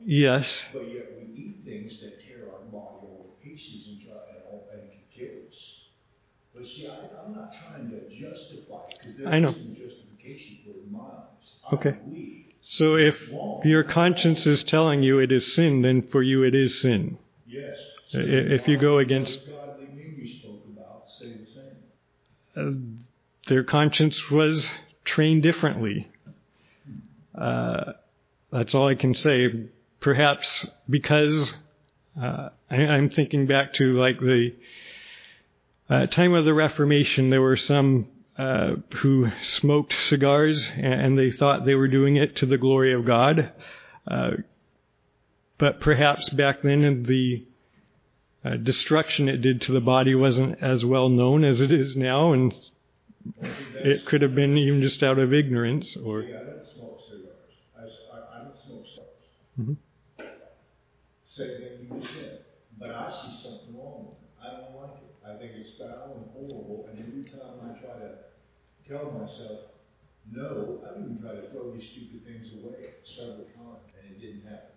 Yes. But yet we eat things that tear our body all to pieces and try and, all, and can kill us. But see, I, I'm not trying to justify it, because there I know. is no justification for the minds. Okay. I believe. So if your conscience is telling you it is sin, then for you it is sin. Yes. So So if you go against... those godly men you spoke about say the same. Uh, their conscience was trained differently. Uh, that's all I can say. Perhaps because uh, I, I'm thinking back to like the uh, time of the Reformation, there were some uh, who smoked cigars and, and they thought they were doing it to the glory of God. Uh, but perhaps back then the uh, destruction it did to the body wasn't as well known as it is now, and it could have been even just out of ignorance or... See, I don't smoke cigars. I, I, I don't smoke cigars. Mm-hmm. Same thing you just said. But I see something wrong with it. I don't like it. I think it's foul and horrible. And every time I try to tell myself, no, I even try to throw these stupid things away several times, and it didn't happen.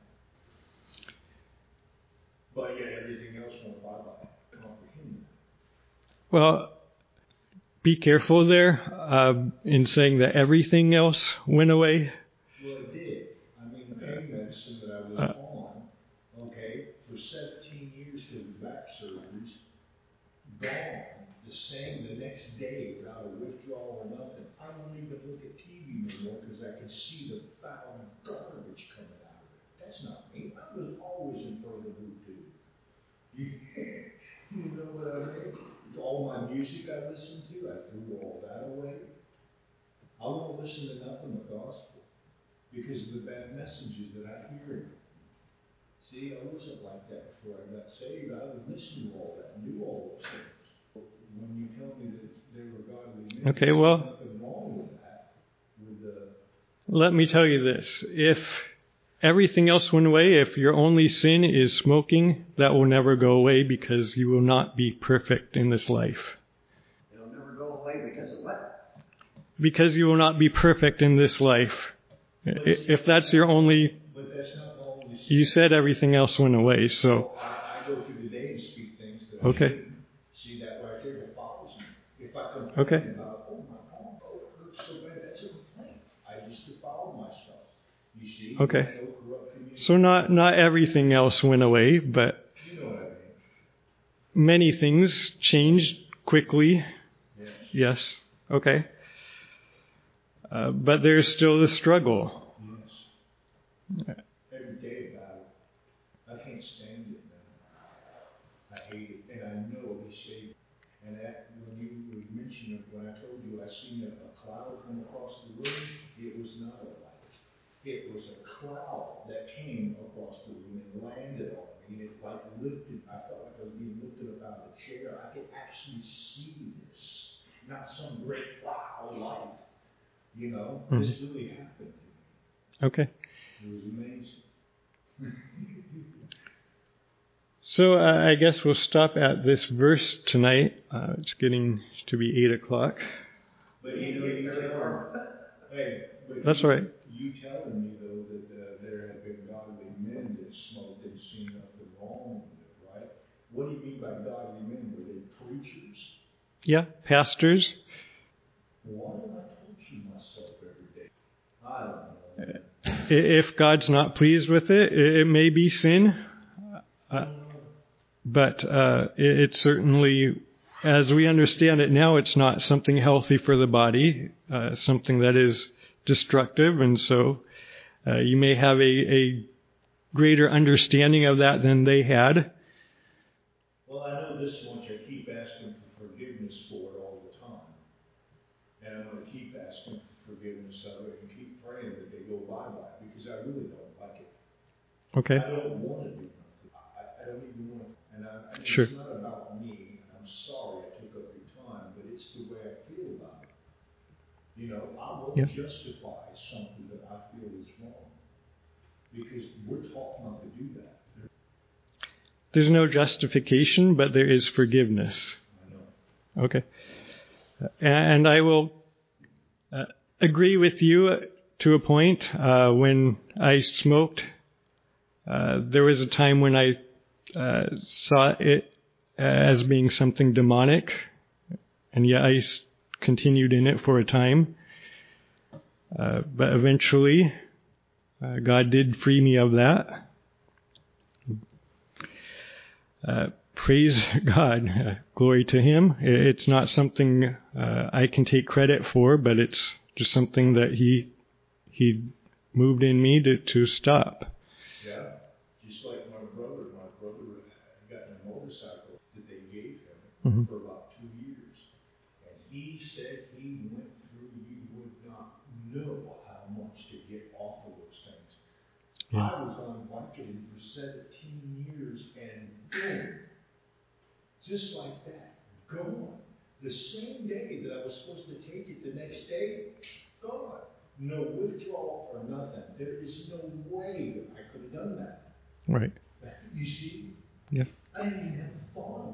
But yet everything else went by-by. Comprehend that. Well, be careful there uh, in saying that everything else went away. Well, it did. I mean, the pain medicine that I was Uh, on, okay, for seventeen years because of back surgeries, gone. The same the next day without a withdrawal or nothing. I don't even look at T V anymore because I can see the foul garbage coming out of it. That's not me. I was always in front of the boot tube. You, you know what I mean? All my music I listened to, I threw all that away. I won't listen to nothing but gospel because of the bad messages that I hear. See, I wasn't like that before I got saved. I would listen to all that, knew all those things. When you tell me that they were godly men, Okay, well, there's nothing wrong with that. With the, let me tell you this. If everything else went away, if your only sin is smoking, that will never go away because you will not be perfect in this life. It'll never go away because of what? Because you will not be perfect in this life. If that's your only... but that's not the only sin. You said everything else went away, so... I, I go through the day and speak things that Okay. I shouldn't. See that right there that bothers me. If I complain Okay. about, oh my arm, oh it hurts so bad, that's a complaint. I just defile myself. You see? Okay. No corrupt communication. So not, not everything else went away, but You know what I mean? many things changed quickly. Yes. Yes. Okay. Uh, but there's still the struggle. Yes. Every day about it. I can't stand it, man. I hate it, and I know He saved me. And that, when you were mentioning, when I told you I seen a, a cloud come across the room, it was not a light. It was a cloud that came across the room and landed on me, and it like lifted. I felt like I was being lifted up out of the chair. I could actually see this, not some great wow light. You know, Mhm. this really happened to me. Okay. It was amazing. So uh, I guess we'll stop at this verse tonight. Uh, it's getting to be eight o'clock. But you know, you tell, hey, but That's you, all right. You telling me though that uh, there have been godly men that smoked and seen nothing wrong with it, right? What do you mean by godly men? Were they preachers? Yeah, pastors. Why am I torturing myself every day? I don't know. I- If God's not pleased with it, it it may be sin. Uh, but uh, it, it certainly, as we understand it now, it's not something healthy for the body, uh, something that is destructive. And so uh, you may have a, a greater understanding of that than they had. Well, I know this much. I keep asking for forgiveness for it all the time. And I'm going to keep asking for forgiveness of it and keep praying that they go bye-bye because I really don't like it. Okay. I don't want to do nothing. I, I don't even want to. And I, I mean, Sure. It's not about me. I'm sorry I took up your time, but it's the way I feel about it. You know, I won't Yeah. justify something that I feel is wrong because we're taught not to do that. There's no justification, but there is forgiveness. I know. Okay. And I will uh, agree with you to a point. Uh, when I smoked, Uh, there was a time when I uh, saw it as being something demonic, and yet I continued in it for a time. Uh, but eventually, uh, God did free me of that. Uh, praise God. Uh, glory to Him. It's not something uh, I can take credit for, but it's just something that He He moved in me to, to stop. Yeah, just like my brother. My brother had gotten a motorcycle that they gave him mm-hmm. for about two years. And he said he went through, you would not know how much to get off of those things. Yeah. I was on Vicodin for seventeen years and boom, just like that, gone. The same day that I was supposed to take it, the next day, gone. No withdrawal or nothing. There is no way that I could have done that. Right. You see? Yeah. I didn't even have fun.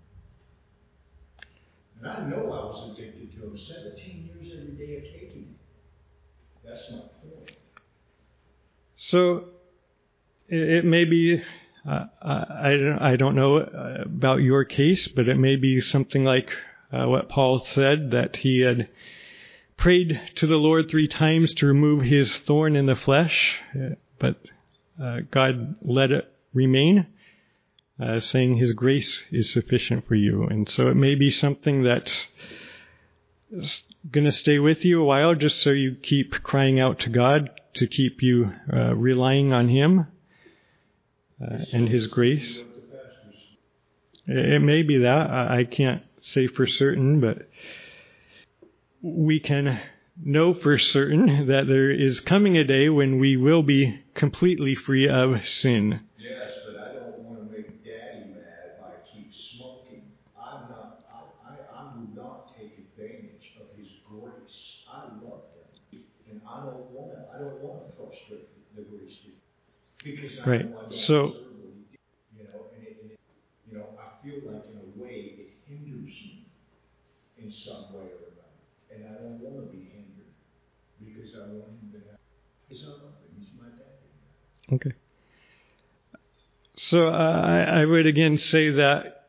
And I know I was addicted to them. seventeen years every day of taking it. That's my point. So, it, it may be, uh, I, I, don't, I don't know about your case, but it may be something like uh, what Paul said, that he had prayed to the Lord three times to remove his thorn in the flesh, but uh, God let it remain, uh, saying His grace is sufficient for you. And so it may be something that's going to stay with you a while, just so you keep crying out to God to keep you uh, relying on Him uh, and His grace. It may be that. I can't say for certain, but we can know for certain that there is coming a day when we will be completely free of sin. Yes, but I don't want to make Daddy mad by keep smoking. I'm not. I, I, I will not take advantage of His grace. I love Him, and I don't want to. I don't want to frustrate the grace because I right. know I don't so, deserve what He did. You know, and, it, and it, you know, I feel like in a way it hinders me in some way or another. And I don't want to be hindered because I want Him to have His own. He's my dad. Okay. So uh, I, I would again say that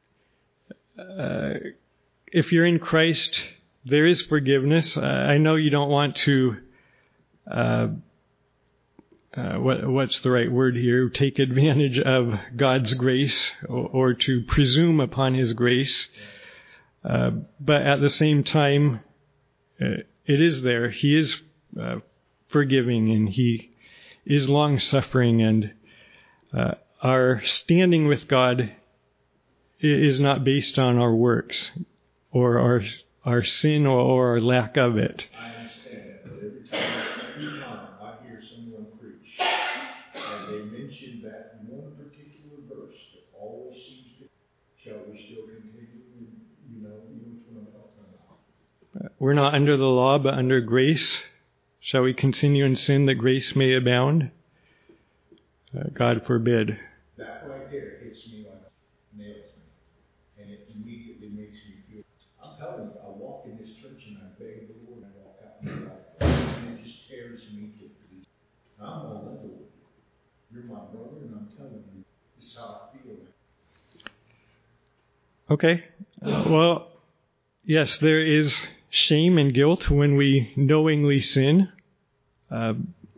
uh, if you're in Christ, there is forgiveness. Uh, I know you don't want to, uh, uh, what, what's the right word here, take advantage of God's grace or, or to presume upon His grace. Uh, but at the same time, Uh, it is there. He is uh, forgiving, and He is long-suffering, and uh, our standing with God is not based on our works or our our sin or, or our lack of it. I understand that, but every time, every time I hear someone preach, and they mention that one particular verse that always seems to, shall we still continue? You know, you know which one I'm talking about. We're not under the law, but under grace. Shall we continue in sin that grace may abound? Uh, God forbid. That right there hits me like nails me. And it immediately makes me feel. I'm telling you, I walk in this church and I beg the Lord, and I walk out and I walk out, and it just tears me to pieces. I'm all over with you. You're my brother, and I'm telling you, this is how I feel. Okay. Uh, well, yes, there is shame and guilt when we knowingly sin. Uh,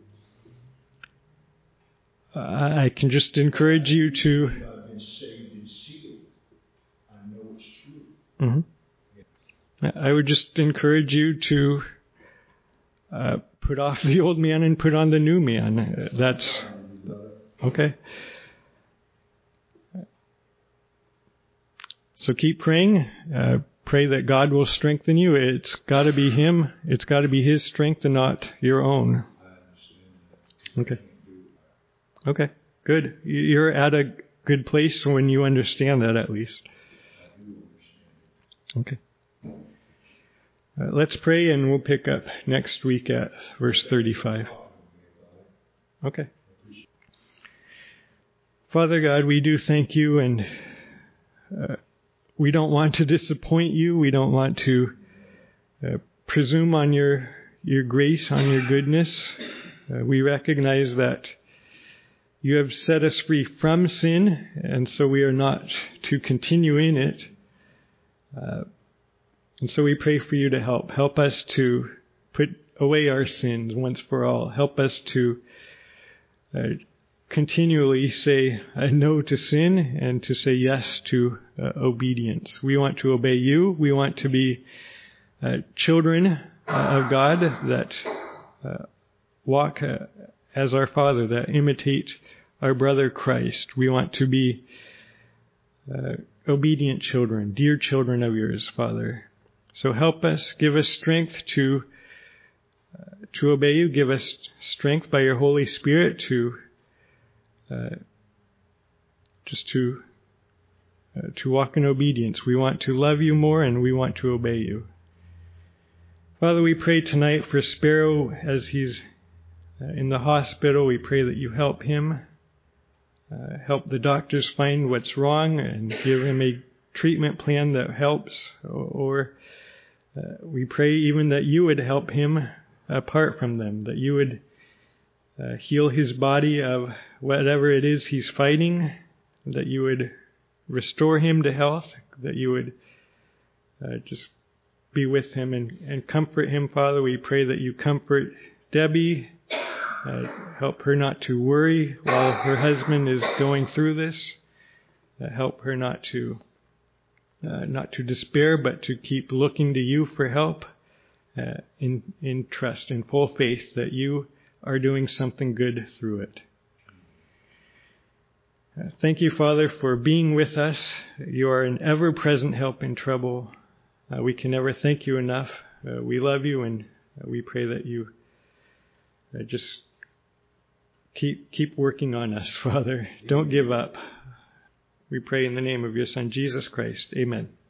I can just encourage you to. I've been saved and sealed. I know it's true. Mm-hmm. I would just encourage you to uh, put off the old man and put on the new man. That's okay. So keep praying. Uh, pray that God will strengthen you. It's got to be Him. It's got to be His strength and not your own. Okay. Okay. Good. You're at a good place when you understand that, at least. Okay. Uh, let's pray, and we'll pick up next week at verse thirty-five. Okay. Father God, we do thank you, and uh, we don't want to disappoint you. We don't want to uh, presume on your your grace, on your goodness. Uh, we recognize that you have set us free from sin, and so we are not to continue in it. Uh, and so we pray for you to help. Help us to put away our sins once for all. Help us to uh, continually say uh, no to sin and to say yes to uh, obedience. We want to obey you. We want to be uh, children uh, of God that uh, walk uh, as our Father, that imitate our brother Christ. We want to be uh, obedient children, dear children of yours, Father. So help us, give us strength to uh, to obey you. Give us strength by your Holy Spirit to uh, just to uh, to walk in obedience. We want to love you more, and we want to obey you. Father, we pray tonight for Sparrow as he's uh, in the hospital. We pray that you help him, uh, help the doctors find what's wrong and give him a treatment plan that helps. Or uh, we pray even that you would help him apart from them, that you would uh, heal his body of whatever it is he's fighting, that you would restore him to health, that you would uh, just be with him and, and comfort him, Father. We pray that you comfort Debbie, uh, help her not to worry while her husband is going through this, uh, help her not to uh, not to despair, but to keep looking to you for help, uh, in in trust, in full faith that you are doing something good through it. Uh, thank you, Father, for being with us. You are an ever-present help in trouble. Uh, we can never thank you enough. Uh, we love you, and uh, we pray that you uh, just keep keep working on us, Father. Don't give up. We pray in the name of your Son, Jesus Christ. Amen.